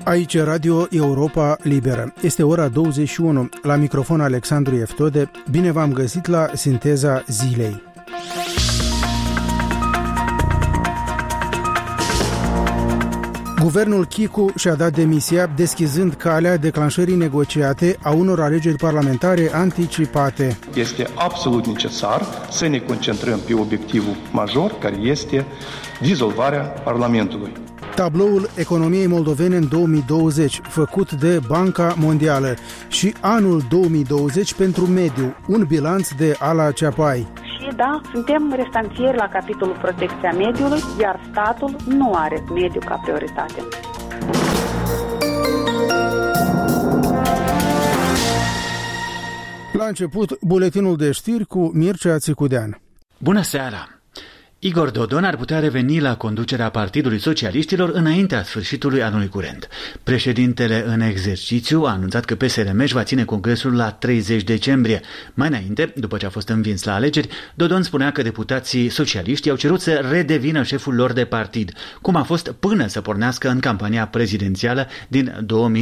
Aici Radio Europa Liberă. Este ora 21. La microfon Alexandru Eftode. Bine v-am găsit la Sinteza Zilei. Guvernul Chicu și-a dat demisia, deschizând calea declanșării negociate a unor alegeri parlamentare anticipate. Este absolut necesar să ne concentrăm pe obiectivul major, care este dizolvarea Parlamentului. Tabloul economiei moldovene în 2020, făcut de Banca Mondială, și anul 2020 pentru mediu, un bilanț de Ala Ceapai. Și da, suntem restanțieri la capitolul protecția mediului, iar statul nu are mediu ca prioritate. La început, buletinul de știri cu Mircea Țicudean. Bună seara! Igor Dodon ar putea reveni la conducerea Partidului Socialiștilor înaintea sfârșitului anului curent. Președintele în exercițiu a anunțat că PSRM își va ține congresul la 30 decembrie. Mai înainte, după ce a fost învins la alegeri, Dodon spunea că deputații socialiști au cerut să redevină șeful lor de partid, cum a fost până să pornească în campania prezidențială din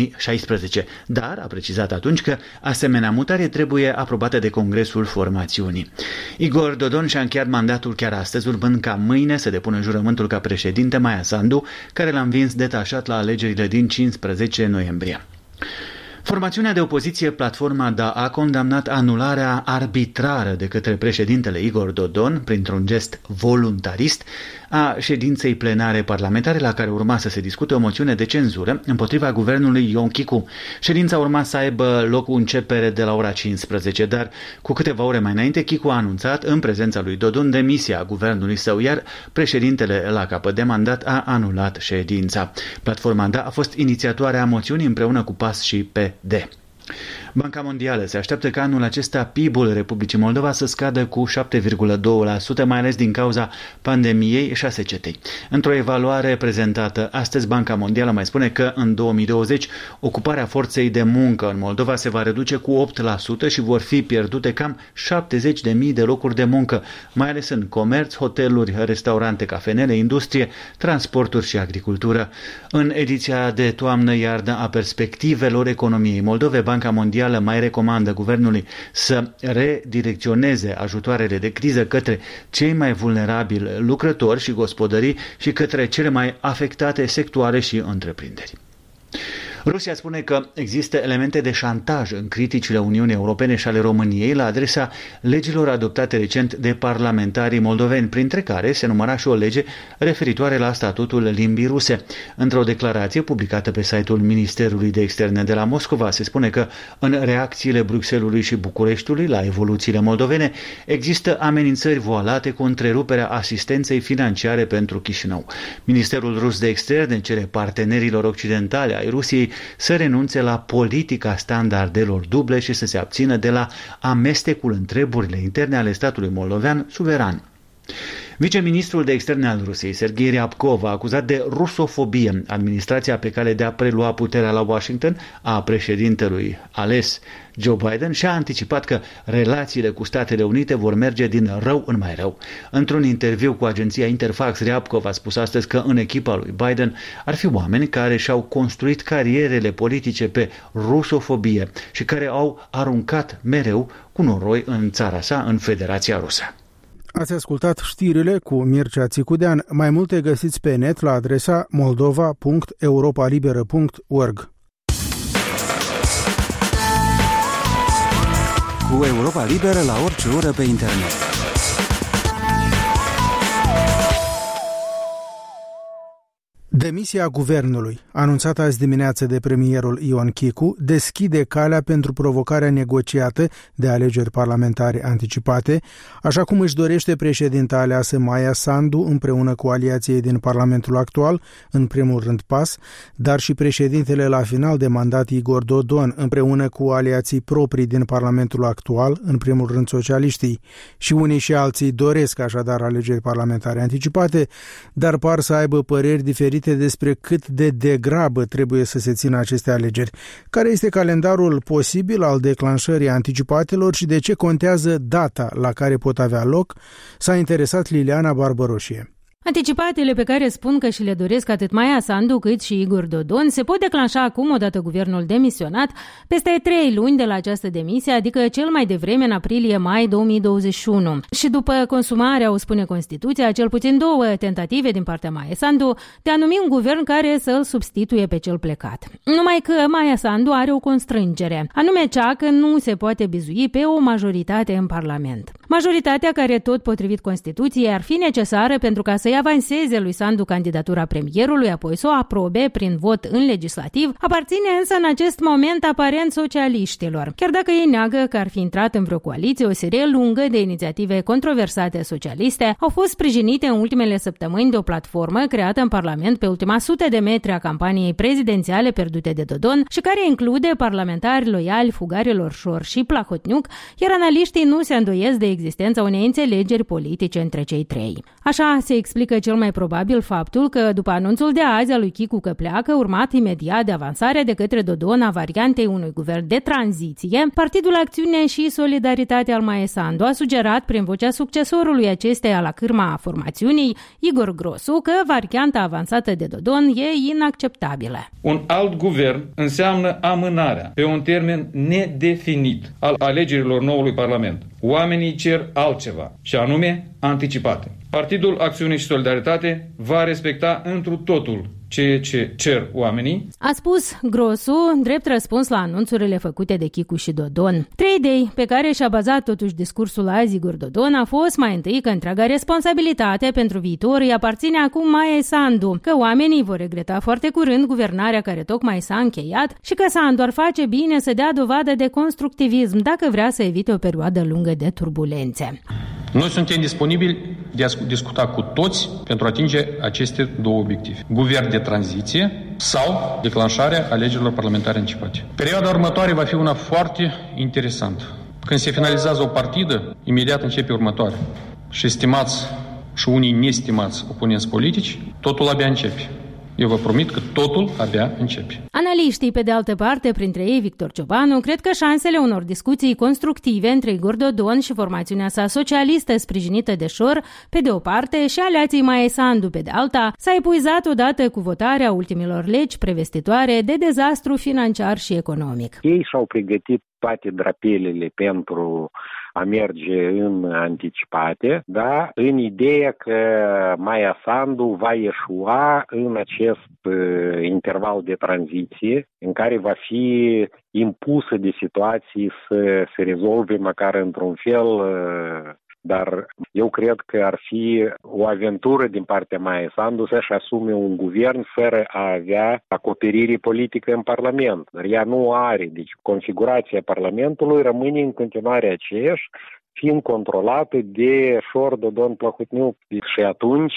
2016. Dar a precizat atunci că asemenea mutare trebuie aprobată de congresul formațiunii. Igor Dodon și-a încheiat mandatul chiar astăzi, urmând ca mâine să depună jurământul ca președinte Maia Sandu, care l-a învins detașat la alegerile din 15 noiembrie. Formațiunea de opoziție Platforma Da a condamnat anularea arbitrară de către președintele Igor Dodon, printr-un gest voluntarist, a ședinței plenare parlamentare la care urma să se discute o moțiune de cenzură împotriva guvernului Ion Chicu. Ședința urma să aibă loc cu începere de la ora 15, dar cu câteva ore mai înainte Chicu a anunțat în prezența lui Dodon demisia guvernului său, iar președintele la capăt de mandat a anulat ședința. Platforma Da a fost inițiatoarea moțiunii împreună cu PAS și PD. Banca Mondială se așteaptă ca anul acesta PIB-ul Republicii Moldova să scadă cu 7,2%, mai ales din cauza pandemiei și a secetei. Într-o evaluare prezentată astăzi, Banca Mondială mai spune că în 2020 ocuparea forței de muncă în Moldova se va reduce cu 8% și vor fi pierdute cam 70.000 de locuri de muncă, mai ales în comerț, hoteluri, restaurante, cafenele, industrie, transporturi și agricultură. În ediția de toamnă-iarnă a perspectivelor economiei Moldovei, Banca Mondială mai recomandă guvernului să redirecționeze ajutoarele de criză către cei mai vulnerabili lucrători și gospodării și către cele mai afectate sectoare și întreprinderi. Rusia spune că există elemente de șantaj în criticile Uniunii Europene și ale României la adresa legilor adoptate recent de parlamentarii moldoveni, printre care se număra și o lege referitoare la statutul limbii ruse. Într-o declarație publicată pe site-ul Ministerului de Externe de la Moscova se spune că în reacțiile Bruxellesului și Bucureștiului la evoluțiile moldovene există amenințări voalate cu întreruperea asistenței financiare pentru Chișinău. Ministerul rus de Externe cere partenerilor occidentali ai Rusiei să renunțe la politica standardelor duble și să se abțină de la amestecul în treburile interne ale statului moldovean suveran. Viceministrul de Externe al Rusiei, Serghei Ryabkov, a acuzat de rusofobie administrația pe cale de a prelua puterea la Washington a președintelui ales Joe Biden și a anticipat că relațiile cu Statele Unite vor merge din rău în mai rău. Într-un interviu cu agenția Interfax, Ryabkov a spus astăzi că în echipa lui Biden ar fi oameni care și-au construit carierele politice pe rusofobie și care au aruncat mereu cu noroi în țara sa, în Federația Rusă. Ați ascultat știrile cu Mircea Țicudean. Mai multe găsiți pe net la adresa moldova.europalibera.org. Cu Europa Liberă la orice oră pe internet. Demisia guvernului, anunțată azi dimineață de premierul Ion Chicu, deschide calea pentru provocarea negociată de alegeri parlamentare anticipate, așa cum își dorește președinta aleasă Maia Sandu împreună cu aliații din Parlamentul actual, în primul rând PAS, dar și președintele la final de mandat Igor Dodon împreună cu aliații proprii din Parlamentul actual, în primul rând socialiștii. Și unii și alții doresc așadar alegeri parlamentare anticipate, dar par să aibă păreri diferite despre cât de degrabă trebuie să se țină aceste alegeri. Care este calendarul posibil al declanșării anticipatelor și de ce contează data la care pot avea loc? S-a interesat Liliana Barbăroșie. Anticipatele pe care spun că și le doresc atât Maia Sandu cât și Igor Dodon se pot declanșa acum, odată guvernul demisionat, peste 3 luni de la această demisie, adică cel mai devreme în aprilie-mai 2021. Și după consumarea, o spune Constituția, cel puțin 2 tentative din partea Maia Sandu de a numi un guvern care să-l substituie pe cel plecat. Numai că Maia Sandu are o constrângere, anume cea că nu se poate bizui pe o majoritate în Parlament. Majoritatea care, tot potrivit Constituției, ar fi necesară pentru ca să-i avanseze lui Sandu candidatura premierului, apoi să o aprobe prin vot în legislativ, aparține însă în acest moment aparent socialiștilor. Chiar dacă ei neagă că ar fi intrat în vreo coaliție, o serie lungă de inițiative controversate socialiste au fost sprijinite în ultimele săptămâni de o platformă creată în Parlament pe ultima 100 de metri a campaniei prezidențiale pierdute de Dodon și care include parlamentari loiali fugarilor Șor și Plahotniuc, iar analiștii nu se îndoiesc de existența unei înțelegeri politice între cei trei. Așa se explică cel mai probabil faptul că, după anunțul de azi al lui Chicu că pleacă, urmat imediat de avansarea de către Dodon a variantei unui guvern de tranziție, Partidul Acțiune și Solidaritate al Maia Sandu a sugerat prin vocea succesorului acesteia la cârma formațiunii, Igor Grosu, că varianta avansată de Dodon e inacceptabilă. Un alt guvern înseamnă amânarea pe un termen nedefinit al alegerilor noului Parlament. Oamenii cer altceva, și anume anticipate. Partidul Acțiune și Solidaritate va respecta întru totul ceea ce cer oamenii, a spus Grosu, drept răspuns la anunțurile făcute de Chicu și Dodon. 3 idei pe care și-a bazat totuși discursul azi Igor Dodon a fost mai întâi că întreaga responsabilitate pentru viitor îi aparține acum Maia Sandu, că oamenii vor regreta foarte curând guvernarea care tocmai s-a încheiat și că Sandu ar face bine să dea dovadă de constructivism dacă vrea să evite o perioadă lungă de turbulențe. Noi suntem disponibili de a discuta cu toți pentru a atinge aceste 2 obiective. Guvern de tranziție sau declanșarea alegerilor parlamentare anticipate. Perioada următoare va fi una foarte interesantă. Când se finalizează o partidă, imediat începe următoarea. Și estimați și unii nestimați oponenți politici, totul abia începe. Eu vă promit că totul abia începe. Analiștii, pe de altă parte, printre ei Victor Ciobanu, cred că șansele unor discuții constructive între Igor Dodon și formațiunea sa socialistă sprijinită de Șor, pe de o parte, și aliații Maia Sandu, pe de alta, s-a epuizat odată cu votarea ultimilor legi prevestitoare de dezastru financiar și economic. Ei și-au pregătit toate drapelele pentru a merge în anticipate, da, în ideea că Maia Sandu va ieșua în acest interval de tranziție în care va fi impusă de situații să se rezolve măcar într-un fel, dar eu cred că ar fi o aventură din partea Maia Sandu să-și asume un guvern fără a avea acoperire politică în Parlament. Dar ea nu are, deci configurația Parlamentului rămâne în continuare aceeași, fiind controlată de Șor, Dodon, Plahotniuc. Și atunci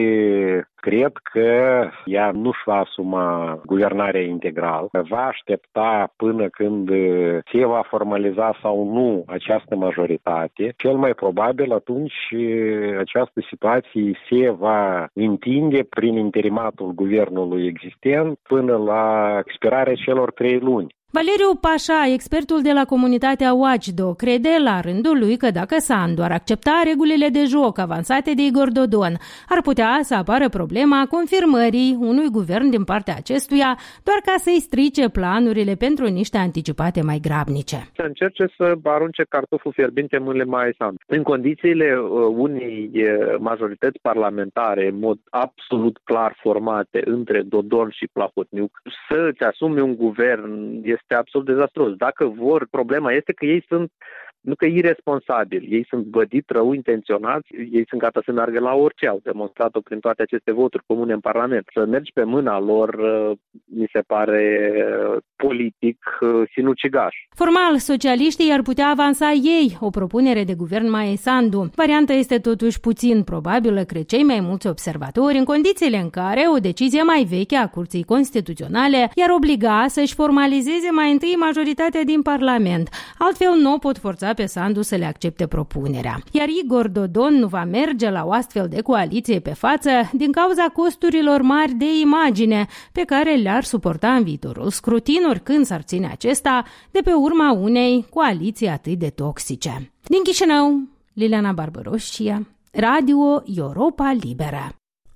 cred că ea nu-și va asuma guvernarea integrală, va aștepta până când se va formaliza sau nu această majoritate. Cel mai probabil atunci această situație se va întinde prin interimatul guvernului existent până la expirarea celor 3 luni. Valeriu Pașa, expertul de la comunitatea Watchdog, crede la rândul lui că dacă Sandu ar accepta regulile de joc avansate de Igor Dodon, ar putea să apară problema confirmării unui guvern din partea acestuia, doar ca să-i strice planurile pentru niște anticipate mai grabnice. Să încerce să arunce cartoful fierbinte în mâinile Maia Sandu. În condițiile unei majorități parlamentare, în mod absolut clar formate între Dodon și Plahotniuc, să-ți asumi un guvern este absolut dezastruos. Dacă vor, problema este că ei sunt nu că irresponsabili, ei sunt bădit, rău intenționați, ei sunt gata să meargă la orice, au demonstrat-o prin toate aceste voturi comune în Parlament. Să mergi pe mâna lor, mi se pare politic sinucigaș. Formal, socialiștii ar putea avansa ei o propunere de guvern Maia Sandu. Varianta este totuși puțin probabilă, cred cei mai mulți observatori, în condițiile în care o decizie mai veche a Curții Constituționale i-ar obliga să-și formalizeze mai întâi majoritatea din Parlament. Altfel nu o pot forța pe Sandu să le accepte propunerea. Iar Igor Dodon nu va merge la o astfel de coaliție pe față din cauza costurilor mari de imagine pe care le-ar suporta în viitorul scrutin oricând s-ar ține acesta de pe urma unei coaliții atât de toxice. Din Chișinău, Liliana Barbaroșia, Radio Europa Liberă.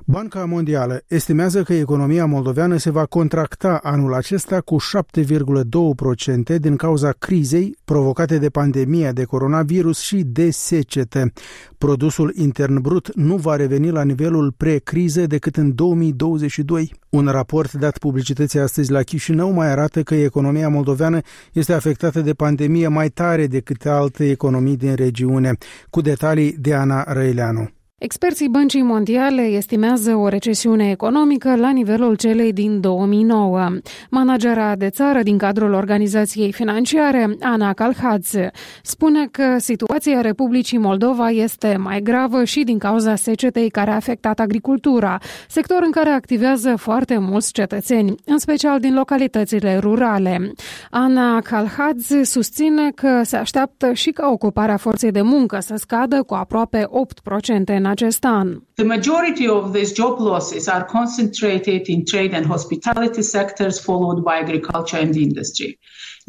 Banca Mondială estimează că economia moldoveană se va contracta anul acesta cu 7,2% din cauza crizei provocate de pandemia de coronavirus și de secetă. Produsul intern brut nu va reveni la nivelul pre-criză decât în 2022. Un raport dat publicității astăzi la Chișinău mai arată că economia moldoveană este afectată de pandemie mai tare decât alte economii din regiune. Cu detalii de Ana Răileanu. Experții Băncii Mondiale estimează o recesiune economică la nivelul celei din 2009. Managera de țară din cadrul organizației financiare, Ana Kalhadze, spune că situația Republicii Moldova este mai gravă și din cauza secetei care a afectat agricultura, sector în care activează foarte mulți cetățeni, în special din localitățile rurale. Ana Kalhadze susține că se așteaptă și ca ocuparea forței de muncă să scadă cu aproape 8% în acest an. The majority of these job losses are concentrated in trade and hospitality sectors, followed by agriculture and industry.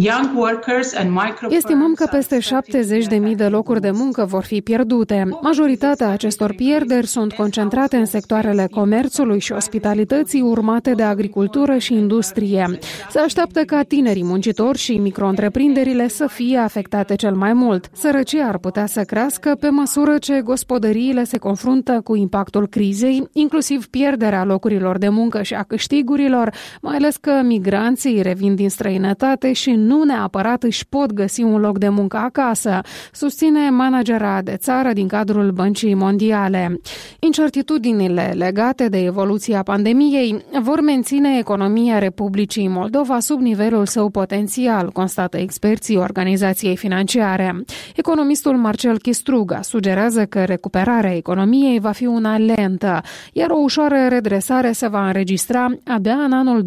Estimăm că peste 70.000 de locuri de muncă vor fi pierdute. Majoritatea acestor pierderi sunt concentrate în sectoarele comerțului și ospitalității, urmate de agricultură și industrie. Se așteaptă ca tinerii muncitori și micro-întreprinderile să fie afectate cel mai mult. Sărăcia ar putea să crească pe măsură ce gospodăriile se confruntă cu impactul crizei, inclusiv pierderea locurilor de muncă și a câștigurilor, mai ales că migranții revin din străinătate și nu neapărat își pot găsi un loc de muncă acasă, susține managera de țară din cadrul Băncii Mondiale. Incertitudinile legate de evoluția pandemiei vor menține economia Republicii Moldova sub nivelul său potențial, constată experții organizației financiare. Economistul Marcel Chistruga sugerează că recuperarea economiei va fi una lentă, iar o ușoară redresare se va înregistra abia în anul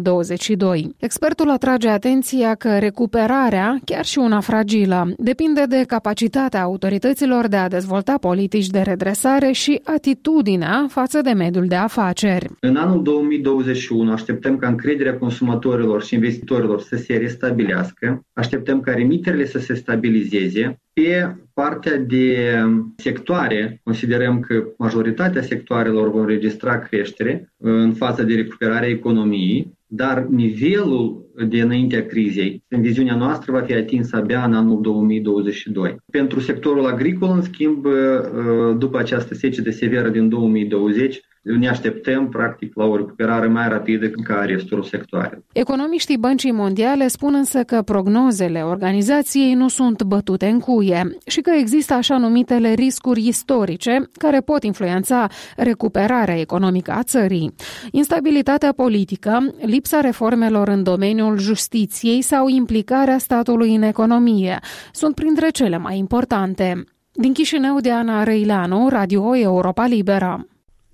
2022. Expertul atrage atenția că recuperarea, chiar și una fragilă, depinde de capacitatea autorităților de a dezvolta politici de redresare și atitudinea față de mediul de afaceri. În anul 2021 așteptăm ca încrederea consumatorilor și investitorilor să se restabilească, așteptăm ca remiterile să se stabilizeze. Pe partea de sectoare, considerăm că majoritatea sectoarelor vor înregistra creștere în faza de recuperare a economiei, dar nivelul de înaintea crizei, în viziunea noastră, va fi atins abia în anul 2022. Pentru sectorul agricol, în schimb, după această secetă severă din 2020, ne așteptăm, practic, la o recuperare mai rapidă ca restul sectoarelor. Economiștii Băncii Mondiale spun însă că prognozele organizației nu sunt bătute în cuie și că există așa numitele riscuri istorice care pot influența recuperarea economică a țării. Instabilitatea politică, lipsa reformelor în domeniul justiției sau implicarea statului în economie sunt printre cele mai importante. Din Chișinău, de Ana Răileanu, Radio Europa Liberă.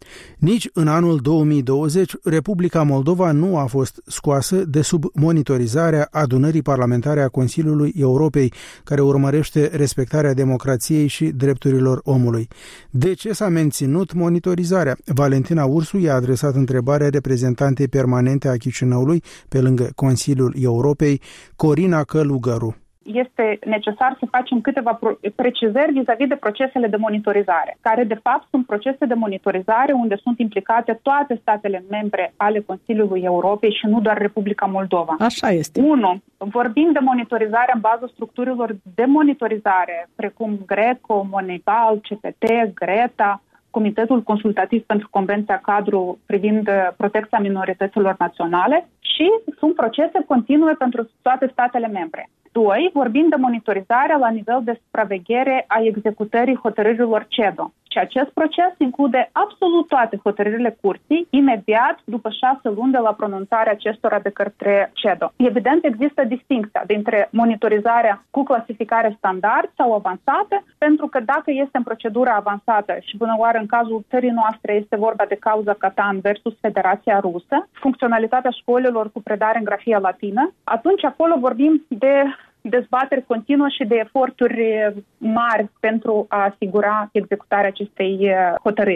Nici în anul 2020, Republica Moldova nu a fost scoasă de sub monitorizarea Adunării Parlamentare a Consiliului Europei, care urmărește respectarea democrației și drepturilor omului. De ce s-a menținut monitorizarea? Valentina Ursu i-a adresat întrebarea reprezentantei permanente a Chișinăului, pe lângă Consiliul Europei, Corina Călugăru. Este necesar să facem câteva precizări vis-a-vis de procesele de monitorizare, care de fapt sunt procese de monitorizare unde sunt implicate toate statele membre ale Consiliului Europei și nu doar Republica Moldova. Așa este. 1. Vorbim de monitorizare în baza structurilor de monitorizare, precum GRECO, Monipal, CPT, Greta, Comitetul Consultativ pentru Convenția Cadru privind protecția minorităților naționale și sunt procese continue pentru toate statele membre. 2. Vorbim de monitorizarea la nivel de supraveghere a executării hotărârilor CEDO. Și acest proces include absolut toate hotărârile curții, imediat după 6 luni de la pronunțarea acestora de către CEDO. Evident, există distincția dintre monitorizarea cu clasificare standard sau avansată, pentru că dacă este în procedura avansată și până oară în cazul țării noastre este vorba de cauza Catan versus Federația Rusă, funcționalitatea școlilor cu predare în grafia latină, atunci acolo vorbim de dezbateri continuă și de eforturi mari pentru a asigura executarea acestei hotărâri.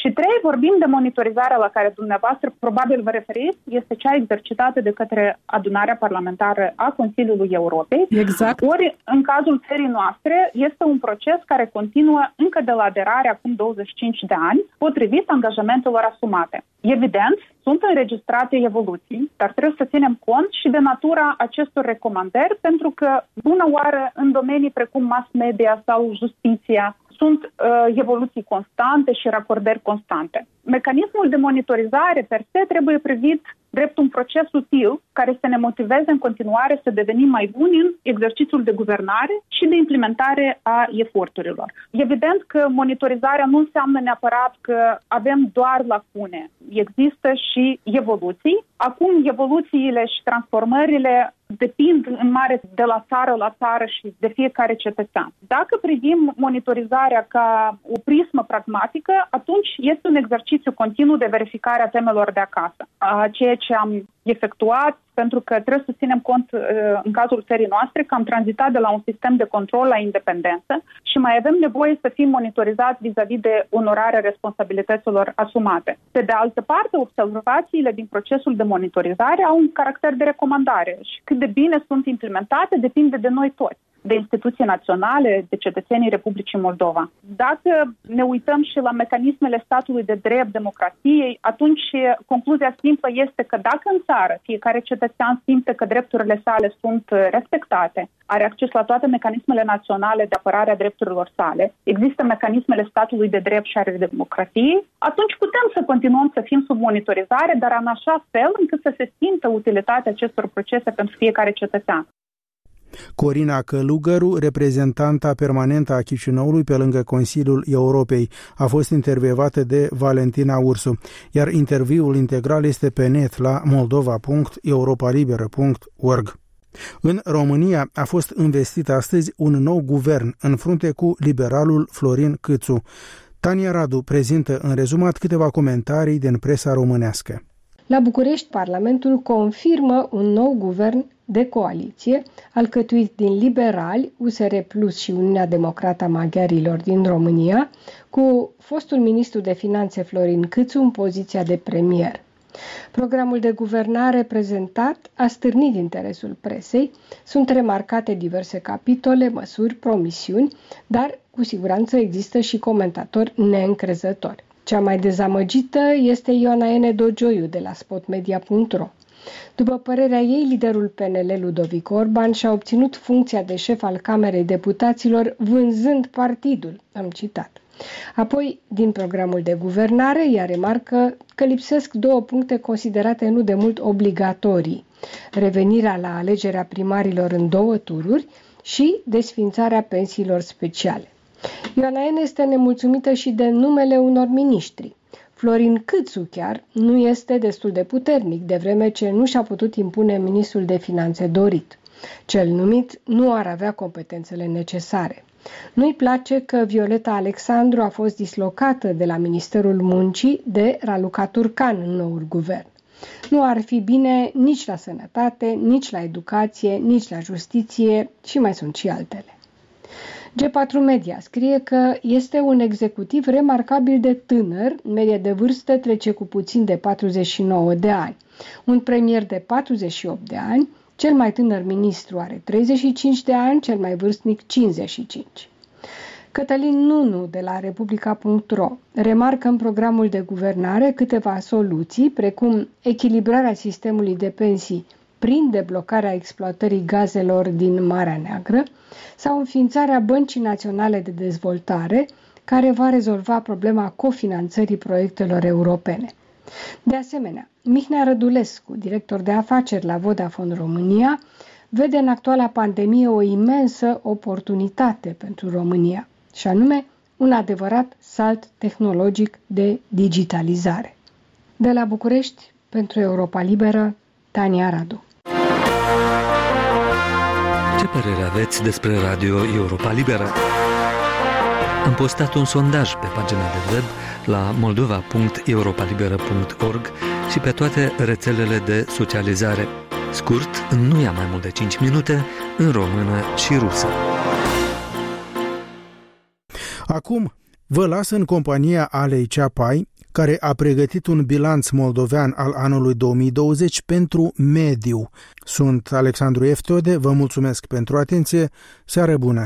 Și 3, vorbim de monitorizarea la care dumneavoastră probabil vă referiți, este cea exercitată de către adunarea parlamentară a Consiliului Europei. Exact. Ori, în cazul țării noastre, este un proces care continuă încă de la aderare acum 25 de ani, potrivit angajamentelor asumate. Evident, sunt înregistrate evoluții, dar trebuie să ținem cont și de natura acestor recomandări, pentru că, bună oară, în domenii precum mass media sau justiția, sunt evoluții constante și racordări constante. Mecanismul de monitorizare per se trebuie privit drept un proces util care să ne motiveze în continuare să devenim mai buni în exercițiul de guvernare și de implementare a eforturilor. Evident că monitorizarea nu înseamnă neapărat că avem doar lacune. Există și evoluții. Acum evoluțiile și transformările depind în mare de la țară la țară și de fiecare cetățean. Dacă privim monitorizarea ca o prismă pragmatică, atunci este un exercițiu continuu de verificare a temelor de acasă. Ceea ce am efectuat, pentru că trebuie să ținem cont în cazul țării noastre că am tranzitat de la un sistem de control la independență și mai avem nevoie să fim monitorizați vis-a-vis de onorarea responsabilităților asumate. Pe de altă parte, observațiile din procesul de monitorizare au un caracter de recomandare și cât de bine sunt implementate depinde de noi toți, de instituții naționale, de cetățenii Republicii Moldova. Dacă ne uităm și la mecanismele statului de drept, democrației, atunci concluzia simplă este că dacă în țară fiecare cetățean simte că drepturile sale sunt respectate, are acces la toate mecanismele naționale de apărare a drepturilor sale, există mecanismele statului de drept și ale democrației, atunci putem să continuăm să fim sub monitorizare, dar în așa fel încât să se simtă utilitatea acestor procese pentru fiecare cetățean. Corina Călugăru, reprezentanta permanentă a Chișinăului pe lângă Consiliul Europei, a fost intervievată de Valentina Ursu, iar interviul integral este pe net la moldova.europalibera.org. În România a fost investit astăzi un nou guvern în frunte cu liberalul Florin Câțu. Tania Radu prezintă în rezumat câteva comentarii din presa românească. La București, Parlamentul confirmă un nou guvern de coaliție, alcătuit din liberali, USR Plus și Uniunea Democrată a Maghiarilor din România, cu fostul ministru de Finanțe Florin Câțu în poziția de premier. Programul de guvernare prezentat a stârnit interesul presei, sunt remarcate diverse capitole, măsuri, promisiuni, dar cu siguranță există și comentatori neîncrezători. Cea mai dezamăgită este Ioana N. Dogioiu de la spotmedia.ro. După părerea ei, liderul PNL Ludovic Orban și-a obținut funcția de șef al Camerei Deputaților vânzând partidul, am citat. Apoi, din programul de guvernare, ea remarcă că lipsesc 2 puncte considerate nu de mult obligatorii: revenirea la alegerea primarilor în 2 tururi și desființarea pensiilor speciale. Ioana N. este nemulțumită și de numele unor miniștri. Florin Câțu chiar nu este destul de puternic, de vreme ce nu și-a putut impune ministrul de finanțe dorit. Cel numit nu ar avea competențele necesare. Nu-i place că Violeta Alexandru a fost dislocată de la Ministerul Muncii de Raluca Turcan în noul guvern. Nu ar fi bine nici la sănătate, nici la educație, nici la justiție și mai sunt și altele. G4 Media scrie că este un executiv remarcabil de tânăr, media de vârstă trece cu puțin de 49 de ani. Un premier de 48 de ani, cel mai tânăr ministru are 35 de ani, cel mai vârstnic 55. Cătălin Nunu de la Republica.ro remarcă în programul de guvernare câteva soluții, precum echilibrarea sistemului de pensii prin deblocarea exploatării gazelor din Marea Neagră sau înființarea Băncii Naționale de Dezvoltare, care va rezolva problema cofinanțării proiectelor europene. De asemenea, Mihnea Rădulescu, director de afaceri la Vodafone România, vede în actuala pandemie o imensă oportunitate pentru România, și anume un adevărat salt tehnologic de digitalizare. De la București, pentru Europa Liberă, Tania Radu. Ce părere aveți despre Radio Europa Liberă? Am postat un sondaj pe pagina de web la moldova.europalibera.org și pe toate rețelele de socializare. Scurt, nu ia mai mult de 5 minute, în română și rusă. Acum, Vă las în compania Alei Ceapai, care a pregătit un bilanț moldovean al anului 2020 pentru mediu. Sunt Alexandru Eftode, vă mulțumesc pentru atenție, seară bună!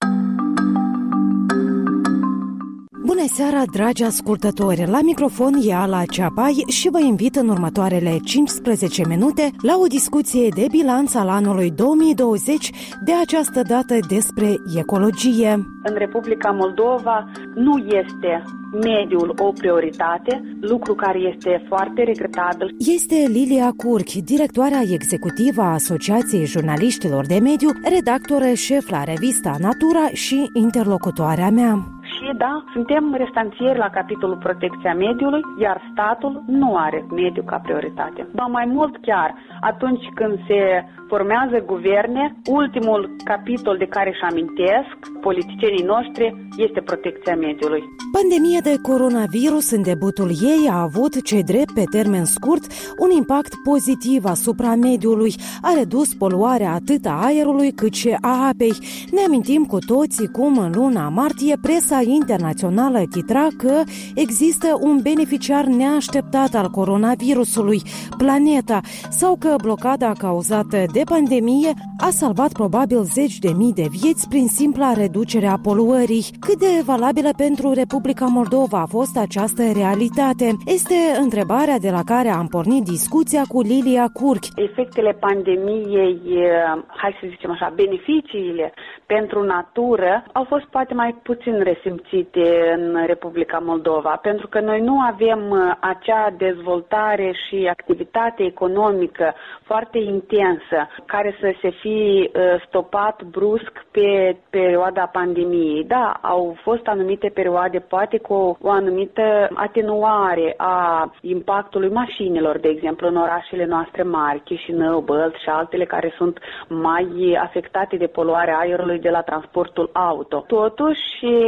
Bună seara, dragi ascultători! La microfon e Ala Ceapai și vă invit în următoarele 15 minute la o discuție de bilanț al anului 2020, de această dată despre ecologie. În Republica Moldova nu este mediul o prioritate, lucru care este foarte regretabil. Este Lilia Curchi, directoarea executivă a Asociației Jurnaliștilor de Mediu, redactoră șef la revista Natura și interlocutoarea mea. Și da, suntem restanțieri la capitolul protecția mediului, iar statul nu are mediu ca prioritate. Ba mai mult chiar, atunci când se formează guverne, ultimul capitol de care își amintesc politicienii noștri este protecția mediului. Pandemia de coronavirus în debutul ei a avut, ce drept pe termen scurt, un impact pozitiv asupra mediului. A redus poluarea atât a aerului cât și a apei. Ne amintim cu toții cum în luna martie presa internațională titra că există un beneficiar neașteptat al coronavirusului, planeta, sau că blocada cauzată de pandemie a salvat probabil 10.000 de vieți prin simpla reducere a poluării. Cât de valabilă pentru Republica Moldova a fost această realitate? Este întrebarea de la care am pornit discuția cu Lilia Curchi. Efectele pandemiei, hai să zicem așa, beneficiile pentru natură au fost poate mai puțin resimțite în Republica Moldova, pentru că noi nu avem acea dezvoltare și activitate economică foarte intensă care să se fi stopat brusc pe perioada pandemiei. Da, au fost anumite perioade, poate cu o anumită atenuare a impactului mașinilor, de exemplu, în orașele noastre mari, Chișinău, Bălți și altele care sunt mai afectate de poluarea aerului de la transportul auto. Totuși,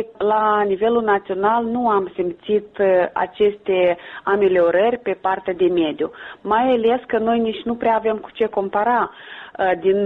la nivelul național nu am simțit aceste ameliorări pe partea de mediu, mai ales că noi nici nu prea avem cu ce compara. Din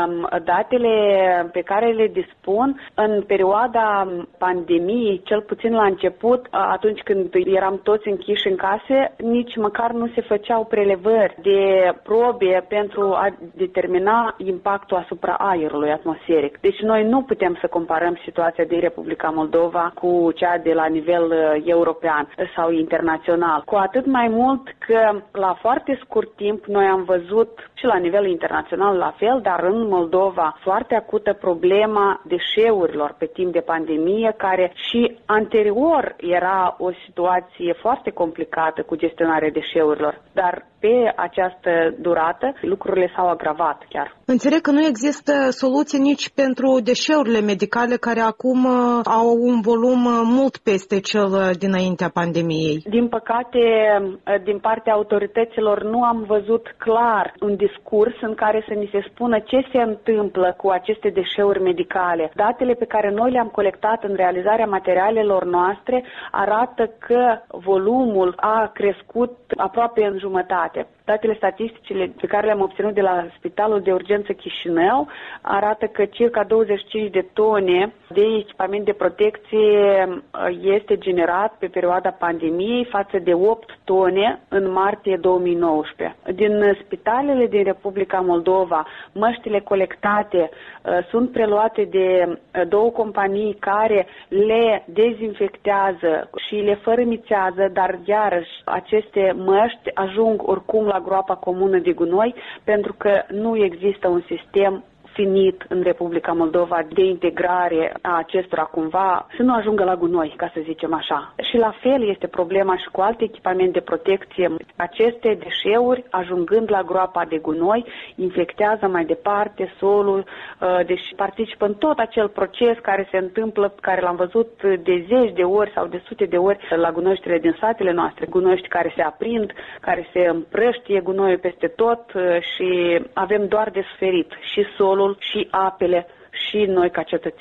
datele pe care le dispun, în perioada pandemiei, cel puțin la început, atunci când eram toți închiși în case, nici măcar nu se făceau prelevări de probe pentru a determina impactul asupra aerului atmosferic. Deci noi nu putem să comparăm situația din Republica Moldova cu cea de la nivel european sau internațional. Cu atât mai mult că la foarte scurt timp noi am văzut și la nivel internațional la fel, dar în Moldova foarte acută problema deșeurilor pe timp de pandemie, care și anterior era o situație foarte complicată cu gestionarea deșeurilor, dar pe această durată lucrurile s-au agravat chiar. Înțeleg că nu există soluție nici pentru deșeurile medicale care acum au un volum mult peste cel dinaintea pandemiei. Din păcate, din partea autorităților nu am văzut clar un discurs în care să ni se spună ce se întâmplă cu aceste deșeuri medicale. Datele pe care noi le-am colectat în realizarea materialelor noastre arată că volumul a crescut aproape în jumătate. Datele statistice pe care le-am obținut de la Spitalul de Urgență Chișinău arată că circa 25 de tone de echipament de protecție este generat pe perioada pandemiei față de 8 tone în martie 2019. Din spitalele din Republica Moldova, măștile colectate sunt preluate de două companii care le dezinfectează și le fărâmițează, dar iarăși aceste măști ajung oricum la groapa comună de gunoi, pentru că nu există un sistem finit în Republica Moldova de integrare a acestora cumva să nu ajungă la gunoi, ca să zicem așa. Și la fel este problema și cu alte echipamente de protecție. Aceste deșeuri, ajungând la groapa de gunoi, infectează mai departe solul, deci participă în tot acel proces care se întâmplă, care l-am văzut de zeci de ori sau de sute de ori la gunoiștile din satele noastre, gunoiști care se aprind, care se împrăștie gunoiul peste tot și avem doar de suferit și solul și apele și noi ca cetățeni.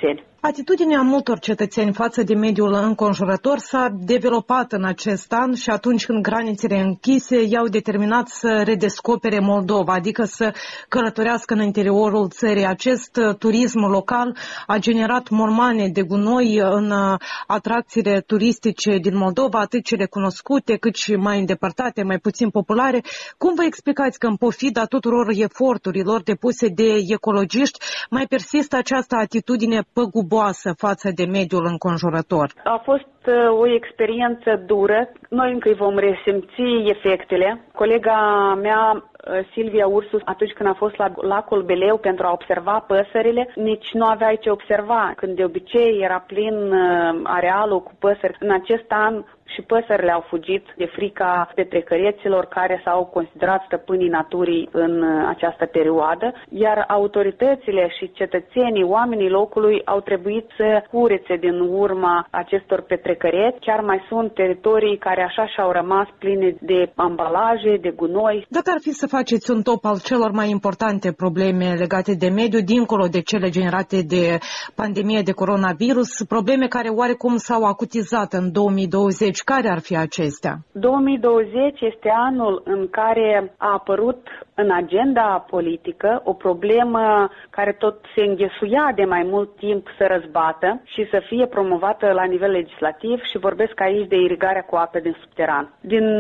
Atitudinea multor cetățeni față de mediul înconjurător s-a dezvoltat în acest an și atunci când granițele închise i-au determinat să redescopere Moldova, adică să călătorească în interiorul țării. Acest turism local a generat mormane de gunoi în atracțiile turistice din Moldova, atât cele cunoscute cât și mai îndepărtate, mai puțin populare. Cum vă explicați că în pofida tuturor eforturilor depuse de ecologiști mai persistă această atitudine păguboasă față de mediul înconjurător? A fost o experiență dură. Noi încă îi vom resimți efectele. Colega mea, Silvia Ursus, atunci când a fost la lacul Beleu pentru a observa păsările, nici nu aveai ce observa, când de obicei era plin arealul cu păsări. În acest an și păsările au fugit de frica petrecăreților care s-au considerat stăpânii naturii în această perioadă, iar autoritățile și cetățenii, oamenii locului au trebuit să curețe din urma acestor petrecăreți. Chiar mai sunt teritorii care așa și-au rămas pline de ambalaje, de gunoi. Dacă ar fi să faceți un top al celor mai importante probleme legate de mediu, dincolo de cele generate de pandemie de coronavirus, probleme care oarecum s-au acutizat în 2020, care ar fi acestea? 2020 este anul în care a apărut în agenda politică o problemă care tot se înghesuia de mai mult timp să răzbată și să fie promovată la nivel legislativ, și vorbesc aici de irigarea cu ape din subteran. Din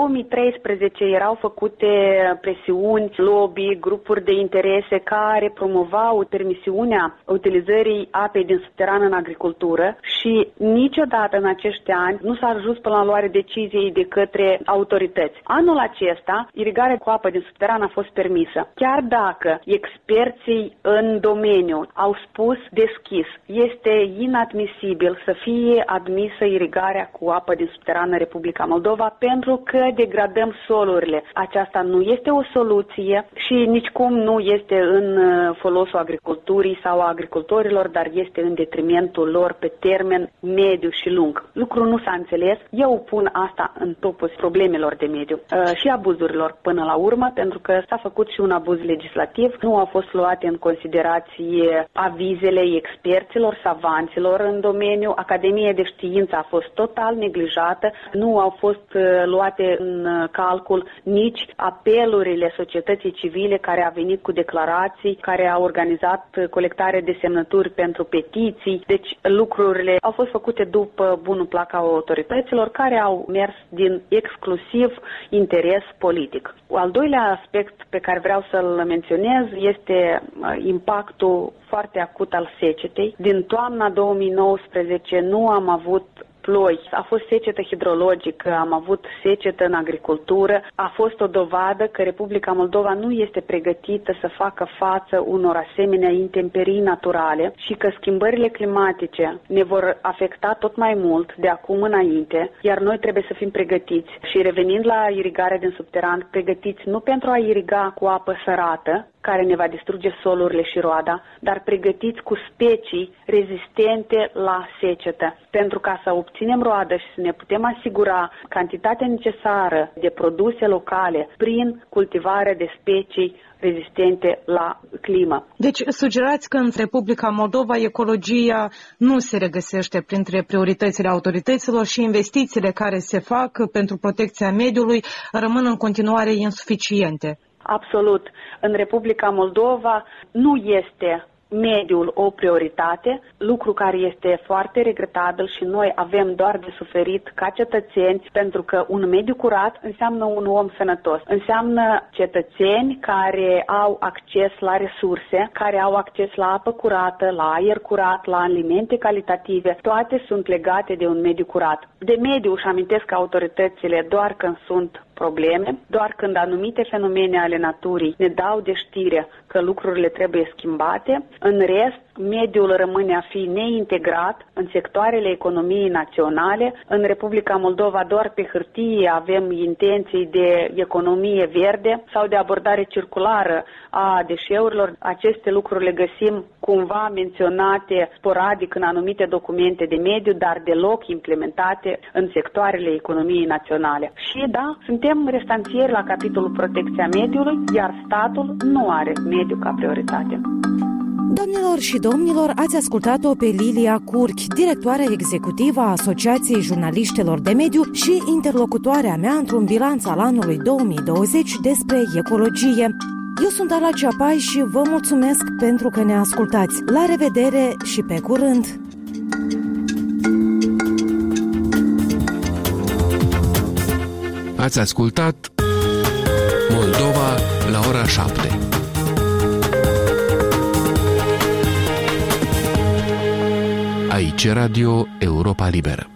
2013 erau făcute presiuni, lobby, grupuri de interese care promovau permisiunea utilizării apei din subteran în agricultură și niciodată în acești ani nu s-a ajuns până la luare deciziei de către autorități. Anul acesta, irigarea cu apă din subteran a fost permisă. Chiar dacă experții în domeniu au spus deschis, este inadmisibil să fie admisă irigarea cu apă din subteran în Republica Moldova pentru că degradăm solurile. Aceasta nu este o soluție și nicicum nu este în folosul agriculturii sau a agricultorilor, dar este în detrimentul lor pe termen mediu și lung. Lucrul nu s-a înțeles. Eu pun asta în topul problemelor de mediu și abuzurilor până la urmă, pentru că s-a făcut și un abuz legislativ. Nu au fost luate în considerație avizele experților, savanților în domeniu. Academia de Știință a fost total neglijată. Nu au fost luate în calcul nici apelurile societății civile care a venit cu declarații, care a organizat colectare de semnături pentru petiții. Deci lucrurile au fost făcute după bunul plac al autorităților, care au mers din exclusiv interes politic. Al doilea aspect pe care vreau să-l menționez este impactul foarte acut al secetei. Din toamna 2019 nu am avut ploi, a fost secetă hidrologică, am avut secetă în agricultură. A fost o dovadă că Republica Moldova nu este pregătită să facă față unor asemenea intemperii naturale și că schimbările climatice ne vor afecta tot mai mult de acum înainte, iar noi trebuie să fim pregătiți. Și revenind la irigarea din subteran, pregătiți nu pentru a iriga cu apă sărată, care ne va distruge solurile și roada, dar pregătiți cu specii rezistente la secetă, pentru ca să obținem roadă și să ne putem asigura cantitatea necesară de produse locale prin cultivarea de specii rezistente la climă. Deci sugerați că în Republica Moldova ecologia nu se regăsește printre prioritățile autorităților și investițiile care se fac pentru protecția mediului rămân în continuare insuficiente. Absolut. În Republica Moldova nu este mediul o prioritate, lucru care este foarte regretabil și noi avem doar de suferit ca cetățeni, pentru că un mediu curat înseamnă un om sănătos. Înseamnă cetățeni care au acces la resurse, care au acces la apă curată, la aer curat, la alimente calitative. Toate sunt legate de un mediu curat. De mediu își amintesc autoritățile doar când sunt probleme, doar când anumite fenomene ale naturii ne dau de știre că lucrurile trebuie schimbate. În rest, mediul rămâne a fi neintegrat în sectoarele economiei naționale. În Republica Moldova doar pe hârtie avem intenții de economie verde sau de abordare circulară a deșeurilor. Aceste lucruri le găsim cumva menționate sporadic în anumite documente de mediu, dar deloc implementate în sectoarele economiei naționale. Și da, suntem restanțieri la capitolul protecția mediului, iar statul nu are mediu ca prioritate. Doamnelor și domnilor, ați ascultat-o pe Lilia Curchi, directoare executivă a Asociației Jurnaliștilor de Mediu și interlocutoarea mea într-un bilanț al anului 2020 despre ecologie. Eu sunt Ala Ceapai și vă mulțumesc pentru că ne ascultați. La revedere și pe curând! Ați ascultat Moldova la ora 7. Aici Radio Europa Liberă.